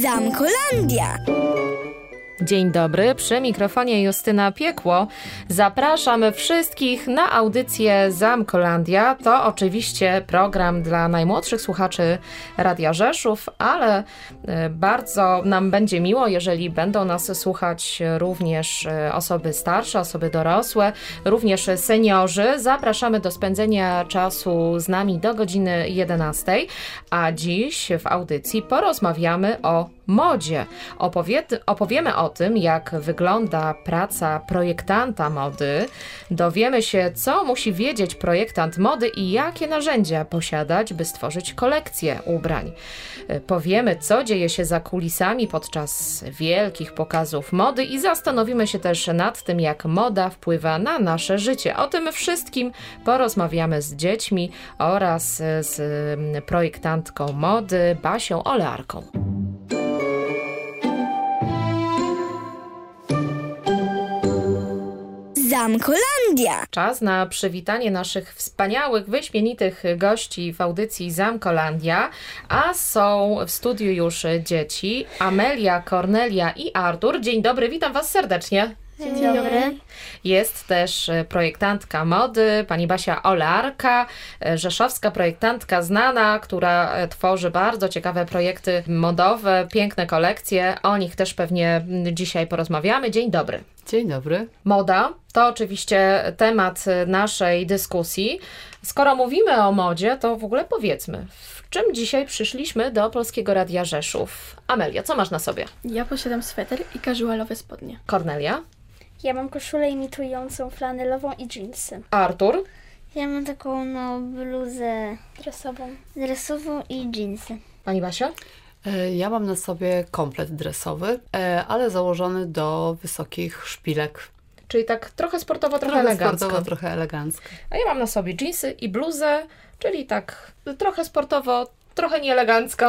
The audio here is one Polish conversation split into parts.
Zamkolandia. Dzień dobry, przy mikrofonie Justyna Piekło. Zapraszam wszystkich na audycję Zamkolandia. To oczywiście program dla najmłodszych słuchaczy Radia Rzeszów, ale bardzo nam będzie miło, jeżeli będą nas słuchać również osoby starsze, osoby dorosłe, również seniorzy. Zapraszamy do spędzenia czasu z nami do godziny 11, a dziś w audycji porozmawiamy o modzie. Opowiemy o tym, jak wygląda praca projektanta mody. Dowiemy się, co musi wiedzieć projektant mody i jakie narzędzia posiadać, by stworzyć kolekcję ubrań. Powiemy, co dzieje się za kulisami podczas wielkich pokazów mody i zastanowimy się też nad tym, jak moda wpływa na nasze życie. O tym wszystkim porozmawiamy z dziećmi oraz z projektantką mody Basią Olearką. Zamkolandia. Czas na przywitanie naszych wspaniałych, wyśmienitych gości w audycji Zamkolandia, a są w studiu już dzieci Amelia, Kornelia i Artur. Dzień dobry, witam Was serdecznie. Dzień dobry. Jest też projektantka mody, pani Basia Olearka, rzeszowska projektantka znana, która tworzy bardzo ciekawe projekty modowe, piękne kolekcje. O nich też pewnie dzisiaj porozmawiamy. Dzień dobry. Dzień dobry. Moda to oczywiście temat naszej dyskusji. Skoro mówimy o modzie, to w ogóle powiedzmy, w czym dzisiaj przyszliśmy do Polskiego Radia Rzeszów. Amelia, co masz na sobie? Ja posiadam sweter i casualowe spodnie. Kornelia? Ja mam koszulę imitującą flanelową i dżinsy. Artur? Ja mam taką bluzę Dresową. i dżinsy. Pani Basia? Ja mam na sobie komplet dresowy, ale założony do wysokich szpilek. Czyli tak trochę sportowo, trochę elegancko. Sportowo, trochę elegancko. A ja mam na sobie dżinsy i bluzę, czyli tak trochę sportowo, trochę nieelegancko.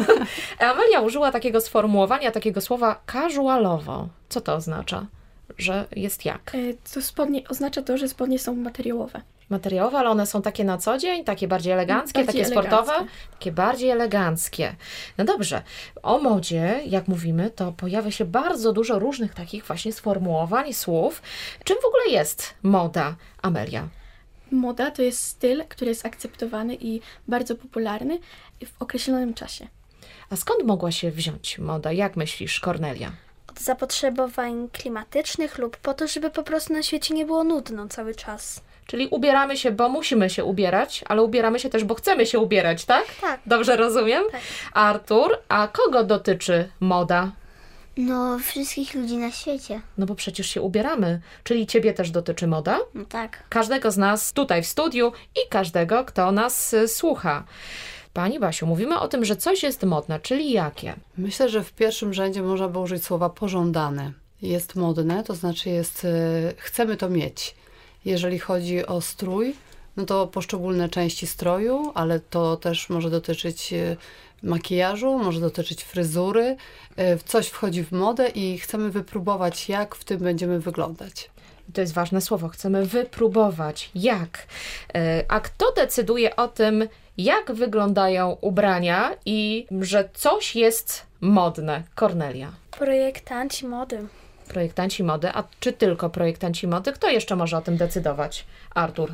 Amelia użyła takiego sformułowania, takiego słowa casualowo. Co to oznacza? Że jest jak? To spodnie oznacza to, że spodnie są materiałowe. Materiałowe, ale one są takie na co dzień, takie bardziej eleganckie, takie sportowe, takie bardziej eleganckie. No dobrze, o modzie, jak mówimy, to pojawia się bardzo dużo różnych takich właśnie sformułowań, słów. Czym w ogóle jest moda, Amelia? Moda to jest styl, który jest akceptowany i bardzo popularny w określonym czasie. A skąd mogła się wziąć moda? Jak myślisz, Kornelia? Od zapotrzebowań klimatycznych lub po to, żeby po prostu na świecie nie było nudno cały czas. Czyli ubieramy się, bo musimy się ubierać, ale ubieramy się też, bo chcemy się ubierać, tak? Tak. Dobrze rozumiem? Tak. Artur, a kogo dotyczy moda? No, wszystkich ludzi na świecie. No bo przecież się ubieramy, czyli Ciebie też dotyczy moda? No tak. Każdego z nas tutaj w studiu i każdego, kto nas słucha. Pani Basiu, mówimy o tym, że coś jest modne, czyli jakie? Myślę, że w pierwszym rzędzie można by użyć słowa pożądane. Jest modne, to znaczy chcemy to mieć. Jeżeli chodzi o strój, no to poszczególne części stroju, ale to też może dotyczyć makijażu, może dotyczyć fryzury. Coś wchodzi w modę i chcemy wypróbować, jak w tym będziemy wyglądać. To jest ważne słowo, chcemy wypróbować. Jak? A kto decyduje o tym, jak wyglądają ubrania i że coś jest modne? Kornelia. Projektanci mody. Projektanci mody, a czy tylko projektanci mody? Kto jeszcze może o tym decydować? Artur.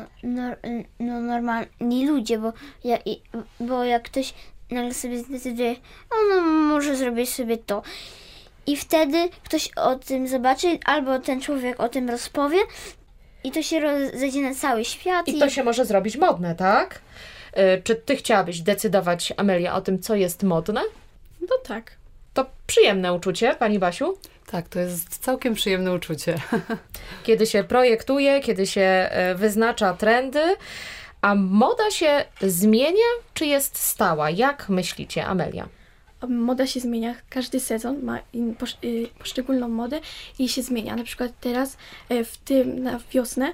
No normalni ludzie, bo jak ktoś nagle sobie zdecyduje, no może zrobić sobie to. I wtedy ktoś o tym zobaczy, albo ten człowiek o tym rozpowie i to się rozejdzie na cały świat. I to się może zrobić modne, tak? Czy ty chciałabyś decydować, Amelia, o tym, co jest modne? No tak. To przyjemne uczucie, pani Basiu? Tak, to jest całkiem przyjemne uczucie. Kiedy się projektuje, kiedy się wyznacza trendy, a moda się zmienia, czy jest stała? Jak myślicie, Amelia? Moda się zmienia, każdy sezon ma poszczególną modę i się zmienia. Na przykład teraz na wiosnę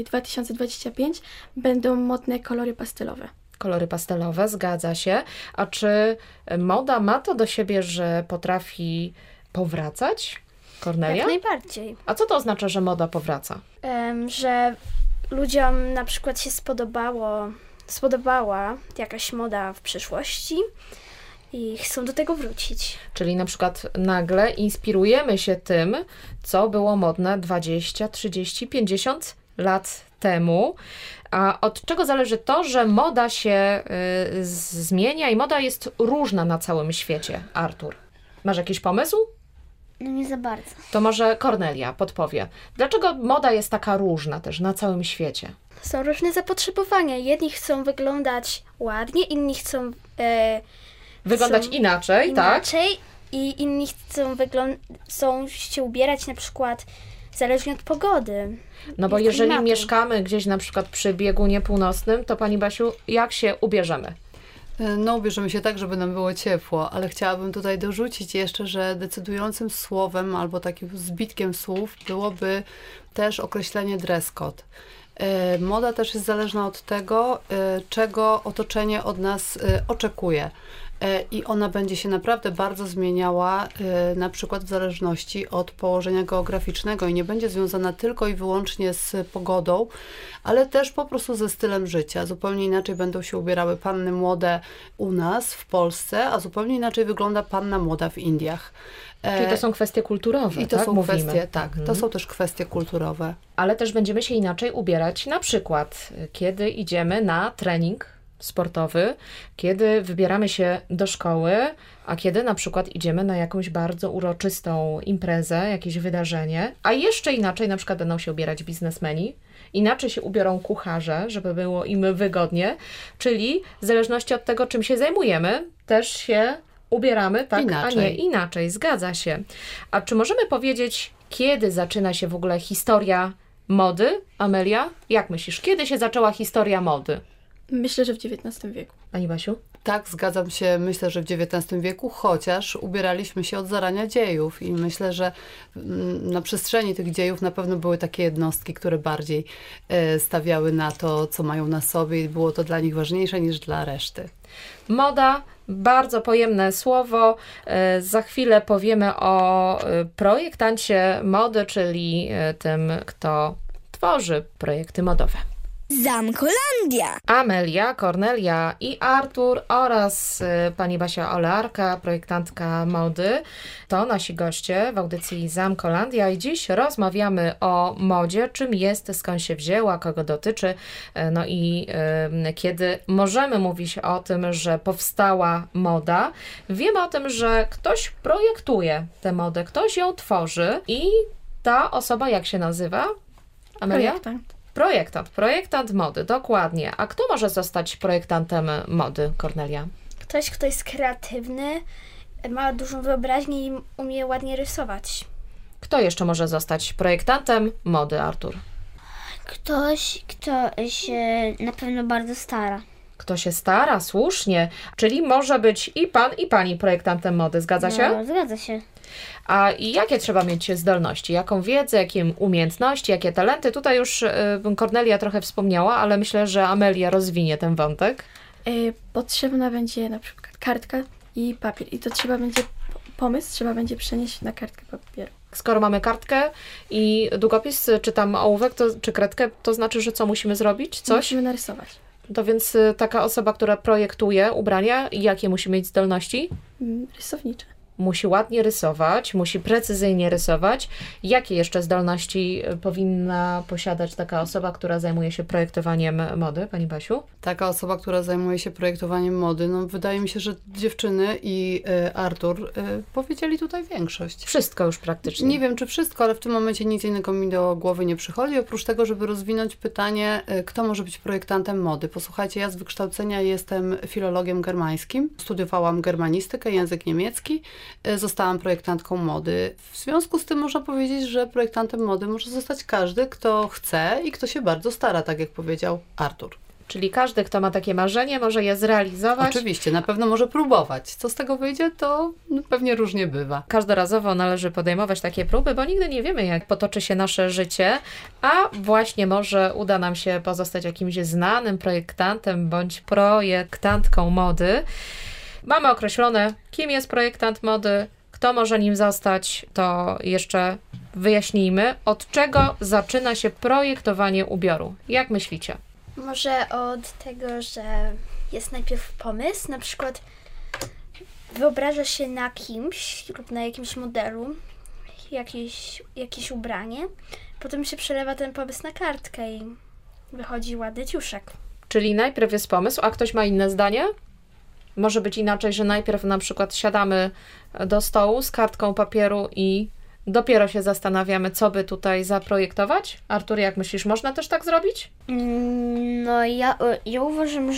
2025 będą modne kolory pastelowe. Kolory pastelowe, zgadza się. A czy moda ma to do siebie, że potrafi powracać? Kornelia? Jak najbardziej. A co to oznacza, że moda powraca? Że ludziom na przykład się spodobała jakaś moda w przyszłości i chcą do tego wrócić. Czyli na przykład nagle inspirujemy się tym, co było modne 20, 30, 50 lat temu. A od czego zależy to, że moda się zmienia i moda jest różna na całym świecie? Artur, masz jakiś pomysł? No nie za bardzo. To może Kornelia podpowie. Dlaczego moda jest taka różna też na całym świecie? Są różne zapotrzebowania. Jedni chcą wyglądać ładnie, inni chcą Wyglądać inaczej, tak? inaczej i inni chcą się ubierać na przykład zależnie od pogody. No bo i jeżeli klimatu. mieszkamy gdzieś na przykład przy biegunie północnym, to Pani Basiu, jak się ubierzemy? No, ubierzemy się tak, żeby nam było ciepło, ale chciałabym tutaj dorzucić jeszcze, że decydującym słowem albo takim zbitkiem słów byłoby też określenie dress code. Moda też jest zależna od tego, czego otoczenie od nas oczekuje. I ona będzie się naprawdę bardzo zmieniała, na przykład w zależności od położenia geograficznego i nie będzie związana tylko i wyłącznie z pogodą, ale też po prostu ze stylem życia. Zupełnie inaczej będą się ubierały panny młode u nas w Polsce, a zupełnie inaczej wygląda panna młoda w Indiach. Czyli to są kwestie kulturowe, I to tak? są Mówimy. kwestie, tak, to są też kwestie kulturowe. Ale też będziemy się inaczej ubierać, na przykład kiedy idziemy na trening sportowy, kiedy wybieramy się do szkoły, a kiedy na przykład idziemy na jakąś bardzo uroczystą imprezę, jakieś wydarzenie, a jeszcze inaczej na przykład będą się ubierać biznesmeni, inaczej się ubiorą kucharze, żeby było im wygodnie, czyli w zależności od tego, czym się zajmujemy, też się ubieramy tak, Inaczej. a nie inaczej. Zgadza się. A czy możemy powiedzieć, kiedy zaczyna się w ogóle historia mody? Amelia, jak myślisz, kiedy się zaczęła historia mody? Myślę, że w XIX wieku. Pani Basiu? Tak, zgadzam się. Myślę, że w XIX wieku, chociaż ubieraliśmy się od zarania dziejów i myślę, że na przestrzeni tych dziejów na pewno były takie jednostki, które bardziej stawiały na to, co mają na sobie i było to dla nich ważniejsze niż dla reszty. Moda, bardzo pojemne słowo. Za chwilę powiemy o projektancie mody, czyli tym, kto tworzy projekty modowe. Zamkolandia. Amelia, Kornelia i Artur oraz pani Basia Olearka, projektantka mody, to nasi goście w audycji Zamkolandia i dziś rozmawiamy o modzie, czym jest, skąd się wzięła, kogo dotyczy, no i kiedy możemy mówić o tym, że powstała moda. Wiemy o tym, że ktoś projektuje tę modę, ktoś ją tworzy i ta osoba jak się nazywa? Amelia? Projektant mody, dokładnie. A kto może zostać projektantem mody, Kornelia? Ktoś, kto jest kreatywny, ma dużą wyobraźnię i umie ładnie rysować. Kto jeszcze może zostać projektantem mody, Artur? Ktoś, kto się na pewno bardzo stara. Kto się stara, słusznie. Czyli może być i pan, i pani projektantem mody, zgadza się? No, zgadza się. A jakie trzeba mieć zdolności? Jaką wiedzę, jakie umiejętności, jakie talenty? Tutaj już Kornelia trochę wspomniała, ale myślę, że Amelia rozwinie ten wątek. Potrzebna będzie na przykład kartka i papier. I to pomysł trzeba będzie przenieść na kartkę papieru. Skoro mamy kartkę i długopis, czy tam ołówek, czy kredkę, to znaczy, że co musimy zrobić? Coś? Musimy narysować. To więc taka osoba, która projektuje ubrania, jakie musi mieć zdolności? Rysownicze. Musi ładnie rysować, musi precyzyjnie rysować. Jakie jeszcze zdolności powinna posiadać taka osoba, która zajmuje się projektowaniem mody, Pani Basiu? Taka osoba, która zajmuje się projektowaniem mody, no wydaje mi się, że dziewczyny i Artur powiedzieli tutaj większość. Wszystko już praktycznie. Nie wiem, czy wszystko, ale w tym momencie nic innego mi do głowy nie przychodzi, oprócz tego, żeby rozwinąć pytanie, kto może być projektantem mody. Posłuchajcie, ja z wykształcenia jestem filologiem germańskim, studiowałam germanistykę, język niemiecki, zostałam projektantką mody. W związku z tym można powiedzieć, że projektantem mody może zostać każdy, kto chce i kto się bardzo stara, tak jak powiedział Artur. Czyli każdy, kto ma takie marzenie, może je zrealizować. Oczywiście, na pewno może próbować. Co z tego wyjdzie, to pewnie różnie bywa. Każdorazowo należy podejmować takie próby, bo nigdy nie wiemy, jak potoczy się nasze życie, a właśnie może uda nam się pozostać jakimś znanym projektantem bądź projektantką mody. Mamy określone, kim jest projektant mody, kto może nim zostać, to jeszcze wyjaśnijmy, od czego zaczyna się projektowanie ubioru. Jak myślicie? Może od tego, że jest najpierw pomysł, na przykład wyobraża się na kimś lub na jakimś modelu jakieś ubranie, potem się przelewa ten pomysł na kartkę i wychodzi ładny ciuszek. Czyli najpierw jest pomysł, a ktoś ma inne zdanie? Może być inaczej, że najpierw na przykład siadamy do stołu z kartką papieru i dopiero się zastanawiamy, co by tutaj zaprojektować? Artur, jak myślisz, można też tak zrobić? No ja uważam,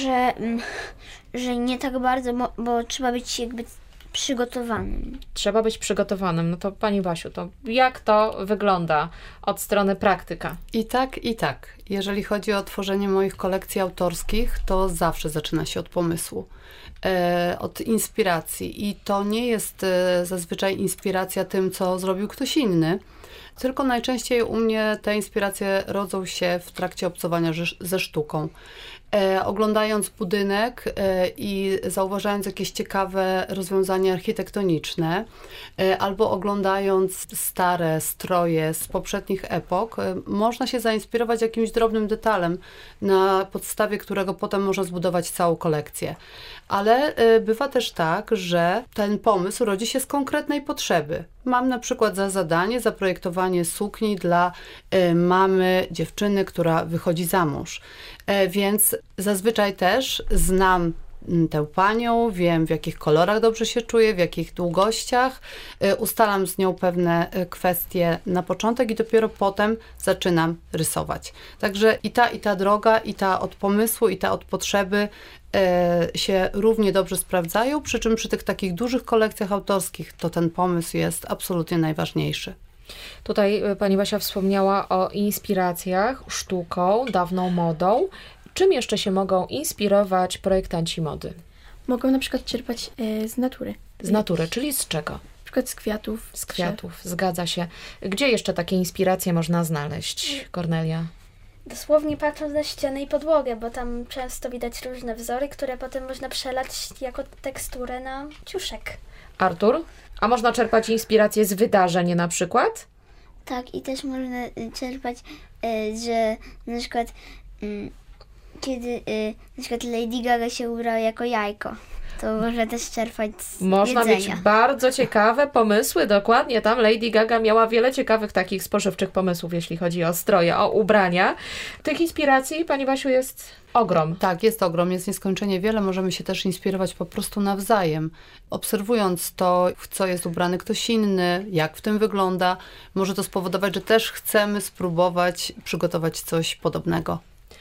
że nie tak bardzo, bo trzeba być jakby przygotowanym. Trzeba być przygotowanym. No to Pani Basiu, to jak to wygląda od strony praktyka? I tak, i tak. Jeżeli chodzi o tworzenie moich kolekcji autorskich, to zawsze zaczyna się od pomysłu, od inspiracji. I to nie jest zazwyczaj inspiracja tym, co zrobił ktoś inny, tylko najczęściej u mnie te inspiracje rodzą się w trakcie obcowania ze sztuką. Oglądając budynek i zauważając jakieś ciekawe rozwiązania architektoniczne, albo oglądając stare stroje z poprzednich epok, można się zainspirować jakimś drobnym detalem, na podstawie którego potem można zbudować całą kolekcję. Ale bywa też tak, że ten pomysł rodzi się z konkretnej potrzeby. Mam na przykład za zadanie zaprojektowanie sukni dla mamy dziewczyny, która wychodzi za mąż. Więc zazwyczaj też znam tę panią, wiem w jakich kolorach dobrze się czuję, w jakich długościach, ustalam z nią pewne kwestie na początek i dopiero potem zaczynam rysować. Także i ta droga, i ta od pomysłu, i ta od potrzeby się równie dobrze sprawdzają, przy czym przy tych takich dużych kolekcjach autorskich to ten pomysł jest absolutnie najważniejszy. Tutaj Pani Basia wspomniała o inspiracjach sztuką, dawną modą. Czym jeszcze się mogą inspirować projektanci mody? Mogą na przykład czerpać z natury. Z natury, czyli z czego? Na przykład z kwiatów. Z kwiatów, zgadza się. Gdzie jeszcze takie inspiracje można znaleźć, Kornelia? Dosłownie patrząc na ścianę i podłogę, bo tam często widać różne wzory, które potem można przelać jako teksturę na ciuszek. Artur? A można czerpać inspiracje z wydarzeń na przykład? Tak, i też można czerpać, że na przykład kiedy na przykład Lady Gaga się ubrała jako jajko, to można też czerpać z Można jedzenia. mieć bardzo ciekawe pomysły, dokładnie. Tam Lady Gaga miała wiele ciekawych takich spożywczych pomysłów, jeśli chodzi o stroje, o ubrania. Tych inspiracji, Pani Basiu, jest ogrom. Tak, jest ogrom, jest nieskończenie wiele. Możemy się też inspirować po prostu nawzajem. Obserwując to, w co jest ubrany ktoś inny, jak w tym wygląda, może to spowodować, że też chcemy spróbować przygotować coś podobnego.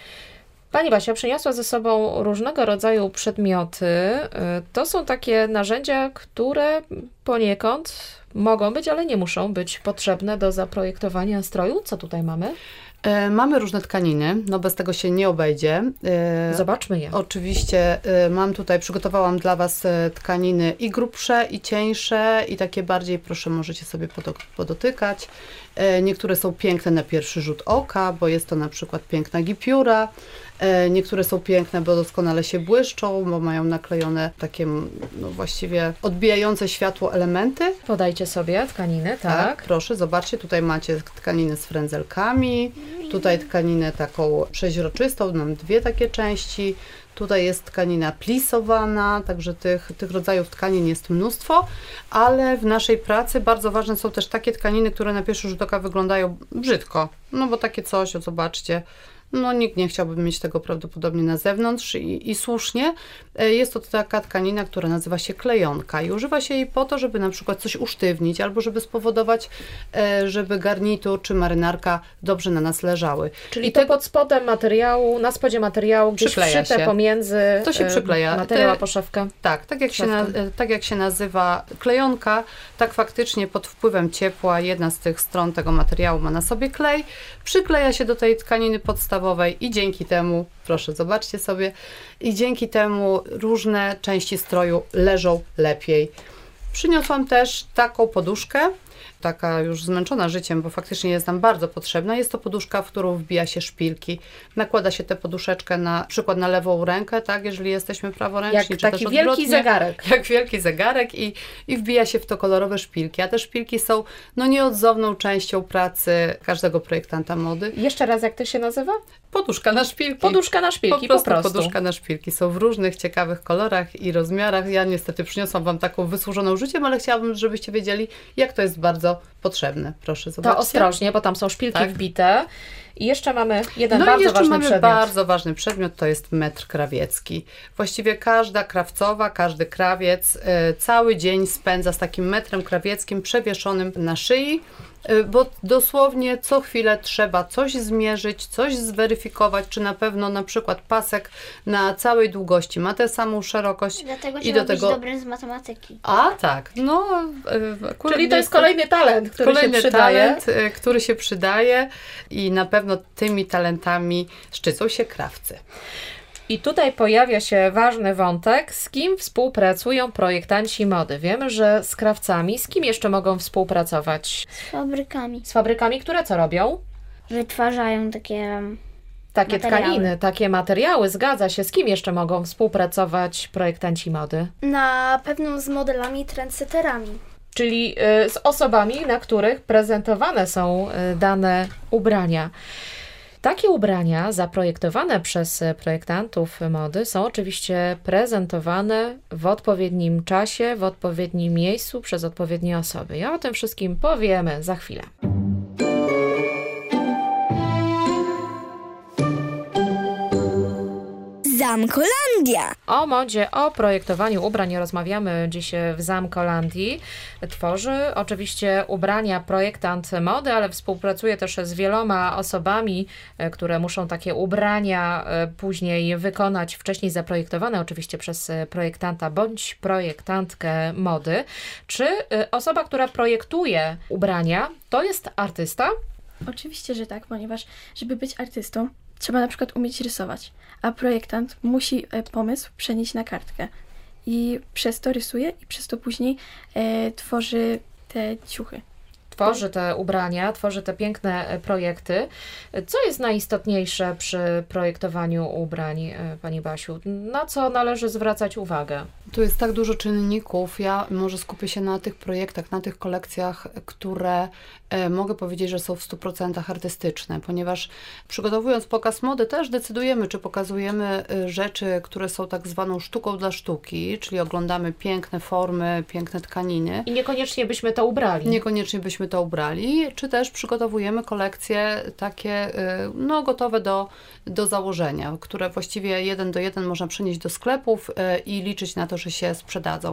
Pani Basia przyniosła ze sobą różnego rodzaju przedmioty. To są takie narzędzia, które poniekąd mogą być, ale nie muszą być potrzebne do zaprojektowania stroju. Co tutaj mamy? Mamy różne tkaniny, no bez tego się nie obejdzie. Zobaczmy je. Oczywiście przygotowałam dla Was tkaniny i grubsze, i cieńsze, i takie bardziej, proszę, możecie sobie podotykać. Niektóre są piękne na pierwszy rzut oka, bo jest to na przykład piękna gipiura. Niektóre są piękne, bo doskonale się błyszczą, bo mają naklejone takie, no właściwie odbijające światło elementy. Podajcie sobie tkaniny, tak? Proszę, zobaczcie, tutaj macie tkaninę z frędzelkami, tutaj tkaninę taką przeźroczystą, mam dwie takie części. Tutaj jest tkanina plisowana, także tych rodzajów tkanin jest mnóstwo, ale w naszej pracy bardzo ważne są też takie tkaniny, które na pierwszy rzut oka wyglądają brzydko. No bo takie coś, zobaczcie, no nikt nie chciałby mieć tego prawdopodobnie na zewnątrz i słusznie. Jest to taka tkanina, która nazywa się klejonka i używa się jej po to, żeby na przykład coś usztywnić albo żeby spowodować, żeby garnitur czy marynarka dobrze na nas leżały. Czyli to pod spodem materiału, na spodzie materiału, gdzieś przykleja wszyte się pomiędzy to się przykleja. materiał a poszewkę. Tak, tak jak się nazywa klejonka, tak faktycznie pod wpływem ciepła jedna z tych stron tego materiału ma na sobie klej, przykleja się do tej tkaniny podstawowej i dzięki temu, proszę zobaczcie sobie, i dzięki temu różne części stroju leżą lepiej. Przyniosłam też taką poduszkę, taka już zmęczona życiem, bo faktycznie jest nam bardzo potrzebna. Jest to poduszka, w którą wbija się szpilki. Nakłada się tę poduszeczkę na przykład na lewą rękę, tak, jeżeli jesteśmy praworęczni. Jak czy taki też wielki zegarek. Jak wielki zegarek i wbija się w to kolorowe szpilki. A te szpilki są no nieodzowną częścią pracy każdego projektanta mody. Jeszcze raz, jak to się nazywa? Poduszka na szpilki. Poduszka na szpilki, po prostu. Poduszka na szpilki. Są w różnych ciekawych kolorach i rozmiarach. Ja niestety przyniosłam Wam taką wysłużoną życiem, ale chciałabym, żebyście wiedzieli, jak to jest bardzo potrzebne. Proszę, zobaczcie. To ostrożnie, bo tam są szpilki Tak. wbite. I jeszcze mamy jeden No bardzo i jeszcze ważny mamy przedmiot. bardzo ważny przedmiot, to jest metr krawiecki. Właściwie każda krawcowa, każdy krawiec cały dzień spędza z takim metrem krawieckim przewieszonym na szyi, bo dosłownie co chwilę trzeba coś zmierzyć, coś zweryfikować, czy na pewno na przykład pasek na całej długości ma tę samą szerokość. Dlatego I trzeba do tego... być dobrym z matematyki. A tak, no... akurat Czyli to jest kolejny talent, który kolejny się przydaje. talent, który się przydaje i na pewno tymi talentami szczycą się krawcy. I tutaj pojawia się ważny wątek, z kim współpracują projektanci mody. Wiemy, że z krawcami, z kim jeszcze mogą współpracować? Z fabrykami. Z fabrykami, które co robią? Wytwarzają takie... Takie Materiały. tkaniny, takie materiały, zgadza się. Z kim jeszcze mogą współpracować projektanci mody? Na pewno z modelami, trendsetterami. Czyli z osobami, na których prezentowane są dane ubrania. Takie ubrania zaprojektowane przez projektantów mody są oczywiście prezentowane w odpowiednim czasie, w odpowiednim miejscu, przez odpowiednie osoby. I o tym wszystkim powiemy za chwilę. Zamkolandia. O modzie, o projektowaniu ubrań rozmawiamy dziś w Zamkolandii. Tworzy oczywiście ubrania projektant mody, ale współpracuje też z wieloma osobami, które muszą takie ubrania później wykonać, wcześniej zaprojektowane oczywiście przez projektanta bądź projektantkę mody. Czy osoba, która projektuje ubrania, to jest artysta? Oczywiście, że tak, ponieważ żeby być artystą, trzeba na przykład umieć rysować, a projektant musi pomysł przenieść na kartkę i przez to rysuje i przez to później tworzy te ciuchy. Tworzy te ubrania, tworzy te piękne projekty. Co jest najistotniejsze przy projektowaniu ubrań, Pani Basiu? Na co należy zwracać uwagę? Tu jest tak dużo czynników. Ja może skupię się na tych projektach, na tych kolekcjach, które mogę powiedzieć, że są w 100% artystyczne, ponieważ przygotowując pokaz mody też decydujemy, czy pokazujemy rzeczy, które są tak zwaną sztuką dla sztuki, czyli oglądamy piękne formy, piękne tkaniny. I niekoniecznie byśmy to ubrali. Niekoniecznie byśmy to ubrali, czy też przygotowujemy kolekcje takie no, gotowe do założenia, które właściwie 1 do 1 można przynieść do sklepów i liczyć na to, że się sprzedadzą.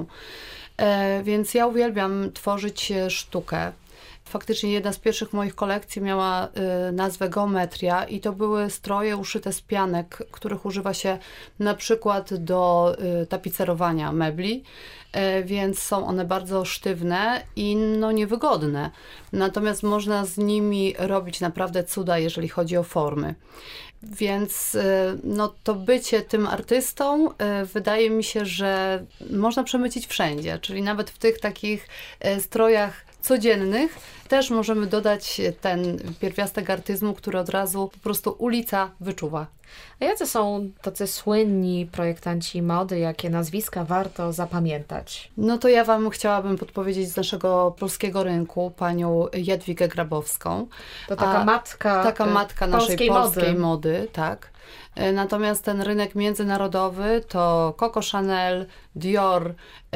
Więc ja uwielbiam tworzyć sztukę. Faktycznie jedna z pierwszych moich kolekcji miała nazwę Geometria i to były stroje uszyte z pianek, których używa się na przykład do tapicerowania mebli, więc są one bardzo sztywne i no niewygodne. Natomiast można z nimi robić naprawdę cuda, jeżeli chodzi o formy. Więc no, to bycie tym artystą wydaje mi się, że można przemycić wszędzie, czyli nawet w tych takich strojach codziennych też możemy dodać ten pierwiastek artyzmu, który od razu po prostu ulica wyczuwa. A jacy są tacy słynni projektanci mody? Jakie nazwiska warto zapamiętać? No to ja Wam chciałabym podpowiedzieć z naszego polskiego rynku panią Jadwigę Grabowską. To taka matka naszej polskiej mody, tak. Natomiast ten rynek międzynarodowy to Coco Chanel, Dior,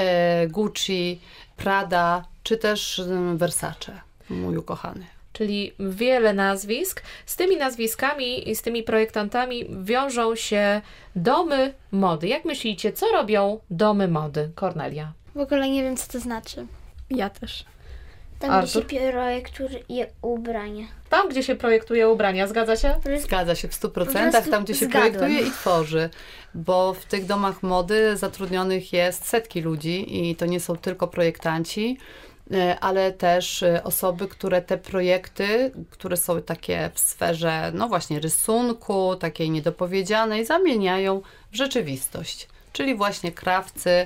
Gucci, Prada, czy też Versace, mój ukochany. Czyli wiele nazwisk. Z tymi nazwiskami i z tymi projektantami wiążą się domy mody. Jak myślicie, co robią domy mody? Kornelia. W ogóle nie wiem, co to znaczy. Ja też. Tam, gdzie się projektuje ubrania. Tam, gdzie się projektuje ubrania, zgadza się? Zgadza się w 100%, prostu tam gdzie się zgadłem. projektuje i tworzy, bo w tych domach mody zatrudnionych jest setki ludzi i to nie są tylko projektanci, ale też osoby, które te projekty, które są takie w sferze, no właśnie rysunku, takiej niedopowiedzianej, zamieniają w rzeczywistość. Czyli właśnie krawcy,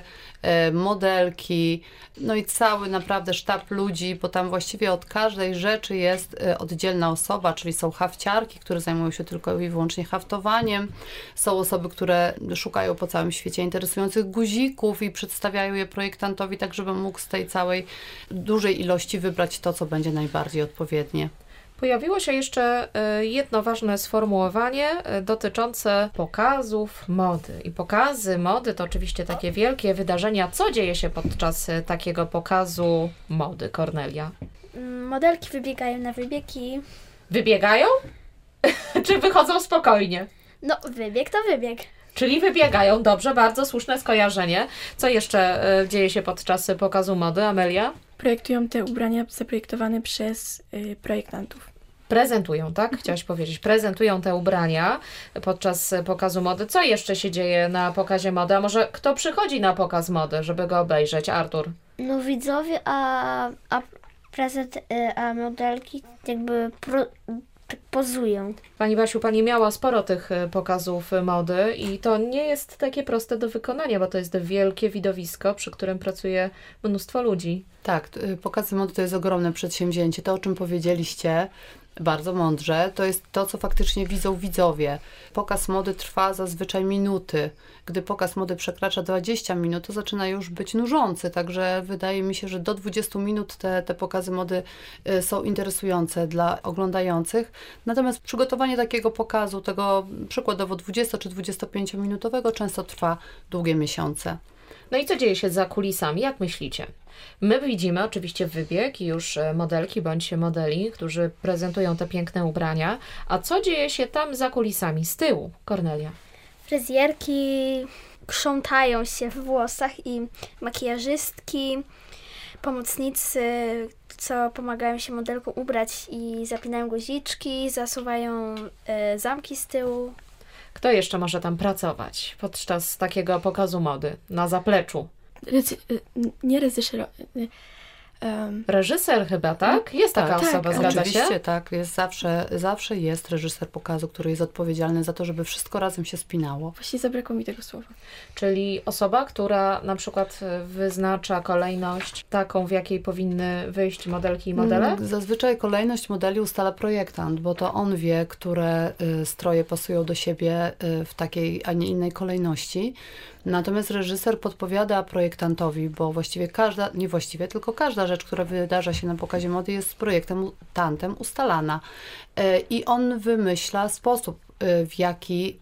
modelki, no i cały naprawdę sztab ludzi, bo tam właściwie od każdej rzeczy jest oddzielna osoba, czyli są hafciarki, które zajmują się tylko i wyłącznie haftowaniem, są osoby, które szukają po całym świecie interesujących guzików i przedstawiają je projektantowi, tak żeby mógł z tej całej dużej ilości wybrać to, co będzie najbardziej odpowiednie. Pojawiło się jeszcze jedno ważne sformułowanie dotyczące pokazów mody. I pokazy mody to oczywiście takie wielkie wydarzenia. Co dzieje się podczas takiego pokazu mody, Kornelia? Modelki wybiegają na wybiegi. Wybiegają? Czy wychodzą spokojnie? No, wybieg to wybieg. Czyli wybiegają. Dobrze, bardzo słuszne skojarzenie. Co jeszcze dzieje się podczas pokazu mody, Amelia? Projektują te ubrania zaprojektowane przez projektantów. Prezentują, tak? Chciałaś powiedzieć. Prezentują te ubrania podczas pokazu mody. Co jeszcze się dzieje na pokazie mody? A może kto przychodzi na pokaz mody, żeby go obejrzeć? Artur? No widzowie, a modelki jakby tak pozują. Pani Basiu, pani miała sporo tych pokazów mody i to nie jest takie proste do wykonania, bo to jest wielkie widowisko, przy którym pracuje mnóstwo ludzi. Tak, pokazy mody to jest ogromne przedsięwzięcie. To, o czym powiedzieliście, bardzo mądrze, to jest to, co faktycznie widzą widzowie. Pokaz mody trwa zazwyczaj minuty. Gdy pokaz mody przekracza 20 minut, to zaczyna już być nużący, także wydaje mi się, że do 20 minut te pokazy mody są interesujące dla oglądających. Natomiast przygotowanie takiego pokazu, tego przykładowo 20 czy 25-minutowego, często trwa długie miesiące. No i co dzieje się za kulisami? Jak myślicie? My widzimy oczywiście wybieg i już modelki bądź modeli, którzy prezentują te piękne ubrania. A co dzieje się tam za kulisami, z tyłu, Kornelia? Fryzjerki krzątają się w włosach i makijażystki, pomocnicy, co pomagają się modelkom ubrać i zapinają guziczki, zasuwają zamki z tyłu. Kto jeszcze może tam pracować podczas takiego pokazu mody na zapleczu? Nie reżyser. Reżyser chyba, tak? Jest taka osoba, zgadza oczywiście, się? tak. Jest zawsze jest reżyser pokazu, który jest odpowiedzialny za to, żeby wszystko razem się spinało. Właśnie zabrakło mi tego słowa. Czyli osoba, która na przykład wyznacza kolejność taką, w jakiej powinny wyjść modelki i modele? Zazwyczaj kolejność modeli ustala projektant, bo to on wie, które stroje pasują do siebie w takiej, a nie innej kolejności. Natomiast reżyser podpowiada projektantowi, bo właściwie tylko każda rzecz, która wydarza się na pokazie mody, jest projektantem ustalana. I on wymyśla sposób, w jaki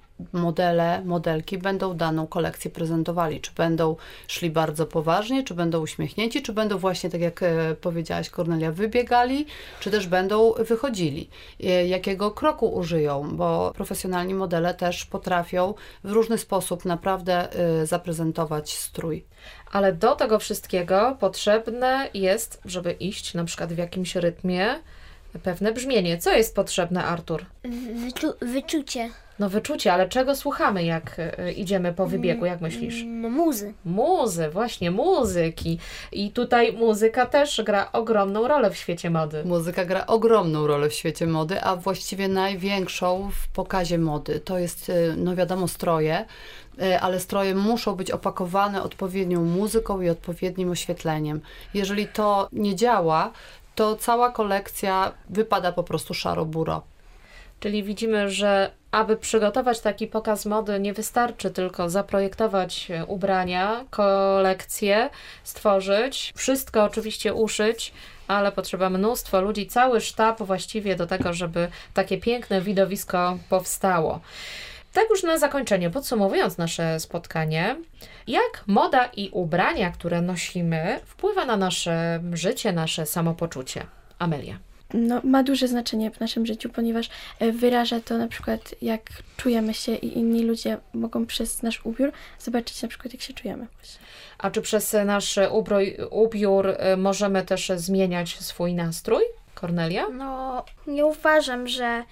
modelki będą daną kolekcję prezentowali. Czy będą szli bardzo poważnie, czy będą uśmiechnięci, czy będą właśnie, tak jak powiedziałaś, Kornelia, wybiegali, czy też będą wychodzili. Jakiego kroku użyją, bo profesjonalni modele też potrafią w różny sposób naprawdę zaprezentować strój. Ale do tego wszystkiego potrzebne jest, żeby iść na przykład w jakimś rytmie, pewne brzmienie. Co jest potrzebne, Artur? Wyczucie. No wyczucie, ale czego słuchamy, jak idziemy po wybiegu, jak myślisz? No muzy. Muzy, właśnie, muzyki. I tutaj muzyka też gra ogromną rolę w świecie mody. Muzyka gra ogromną rolę w świecie mody, a właściwie największą w pokazie mody. To jest, no wiadomo, stroje, ale stroje muszą być opakowane odpowiednią muzyką i odpowiednim oświetleniem. Jeżeli to nie działa, to cała kolekcja wypada po prostu szaro-buro. Czyli widzimy, że aby przygotować taki pokaz mody, nie wystarczy tylko zaprojektować ubrania, kolekcję, stworzyć, wszystko oczywiście uszyć, ale potrzeba mnóstwo ludzi, cały sztab właściwie do tego, żeby takie piękne widowisko powstało. Tak już na zakończenie, podsumowując nasze spotkanie, jak moda i ubrania, które nosimy, wpływa na nasze życie, nasze samopoczucie? Amelia. No, ma duże znaczenie w naszym życiu, ponieważ wyraża to na przykład, jak czujemy się i inni ludzie mogą przez nasz ubiór zobaczyć na przykład, jak się czujemy. A czy przez nasz ubiór możemy też zmieniać swój nastrój? Kornelia? No, nie uważam, że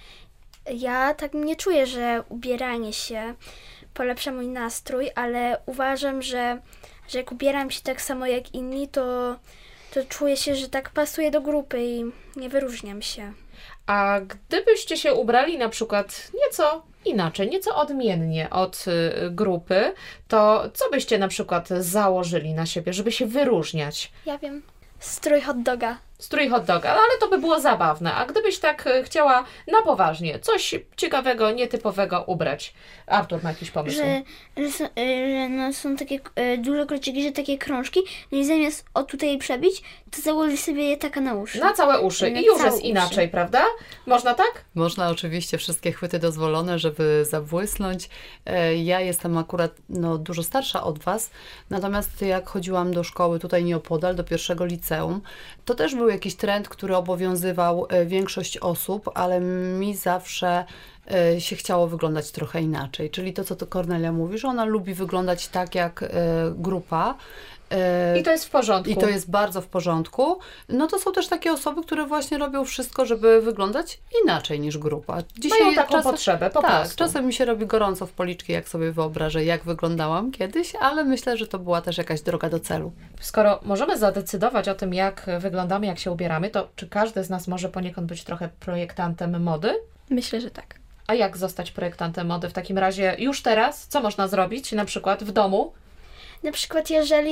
ja tak nie czuję, że ubieranie się polepsza mój nastrój, ale uważam, że jak ubieram się tak samo jak inni, to czuję się, że tak pasuje do grupy i nie wyróżniam się. A gdybyście się ubrali na przykład nieco inaczej, nieco odmiennie od grupy, to co byście na przykład założyli na siebie, żeby się wyróżniać? Ja wiem. Strój hot doga. Strój hot doga, ale to by było zabawne. A gdybyś tak chciała na poważnie, coś ciekawego, nietypowego ubrać? Artur ma jakiś pomysł? Że są takie duże kolczyki, że takie krążki, no i zamiast tutaj przebić, to założyć sobie je taka na uszy. Na całe uszy. Na I już całe jest uszy. inaczej, prawda? Można tak? Można oczywiście, wszystkie chwyty dozwolone, żeby zabłysnąć. Ja jestem akurat dużo starsza od Was, natomiast jak chodziłam do szkoły tutaj nieopodal, do pierwszego liceum, to też był jakiś trend, który obowiązywał większość osób, ale mi zawsze się chciało wyglądać trochę inaczej. Czyli to, co to Kornelia mówi, że ona lubi wyglądać tak jak grupa. I to jest w porządku. I to jest bardzo w porządku. No to są też takie osoby, które właśnie robią wszystko, żeby wyglądać inaczej niż grupa. Mają taką potrzebę, po prostu. Czasem mi się robi gorąco w policzki, jak sobie wyobrażę, jak wyglądałam kiedyś, ale myślę, że to była też jakaś droga do celu. Skoro możemy zadecydować o tym, jak wyglądamy, jak się ubieramy, to czy każdy z nas może poniekąd być trochę projektantem mody? Myślę, że tak. A jak zostać projektantem mody w takim razie już teraz? Co można zrobić na przykład w domu? Na przykład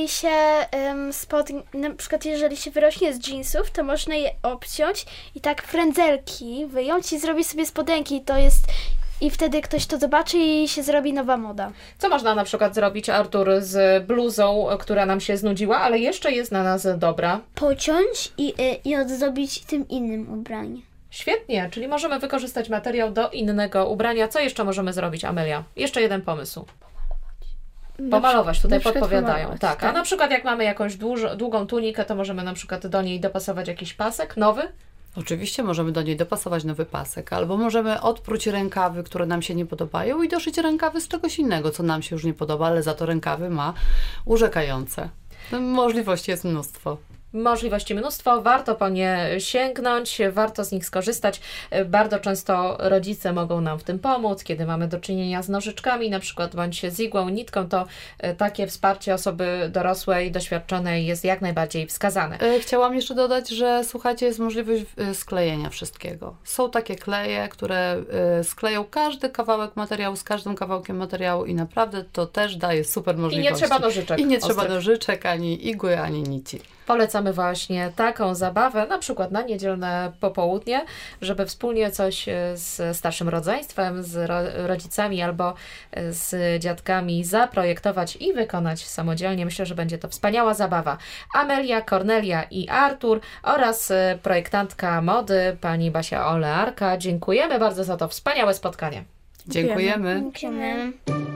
jeżeli się wyrośnie z jeansów, to można je obciąć i tak frędzelki wyjąć i zrobić sobie spodenki. I wtedy ktoś to zobaczy i się zrobi nowa moda. Co można na przykład zrobić, Artur, z bluzą, która nam się znudziła, ale jeszcze jest na nas dobra? Pociąć i oddobić tym innym ubraniem. Świetnie, czyli możemy wykorzystać materiał do innego ubrania. Co jeszcze możemy zrobić, Amelia? Jeszcze jeden pomysł. Pomalować, tutaj na przykład podpowiadają. pomalować, Tak, a tak. na przykład jak mamy jakąś długą tunikę, to możemy na przykład do niej dopasować jakiś pasek nowy? Oczywiście możemy do niej dopasować nowy pasek, albo możemy odpróć rękawy, które nam się nie podobają i doszyć rękawy z czegoś innego, co nam się już nie podoba, ale za to rękawy ma urzekające. Możliwości jest mnóstwo. Możliwości mnóstwo, warto po nie sięgnąć, warto z nich skorzystać. Bardzo często rodzice mogą nam w tym pomóc, kiedy mamy do czynienia z nożyczkami, na przykład bądź z igłą, nitką, to takie wsparcie osoby dorosłej, doświadczonej jest jak najbardziej wskazane. Chciałam jeszcze dodać, że słuchajcie, jest możliwość sklejenia wszystkiego. Są takie kleje, które skleją każdy kawałek materiału z każdym kawałkiem materiału i naprawdę to też daje super możliwości. I nie trzeba nożyczek. I nie trzeba ostrych. nożyczek, ani igły, ani nici. Polecamy właśnie taką zabawę, na przykład na niedzielne popołudnie, żeby wspólnie coś z starszym rodzeństwem, z rodzicami albo z dziadkami zaprojektować i wykonać samodzielnie. Myślę, że będzie to wspaniała zabawa. Amelia, Kornelia i Artur oraz projektantka mody pani Basia Olearka. Dziękujemy bardzo za to wspaniałe spotkanie. Dziękujemy. Dziękujemy.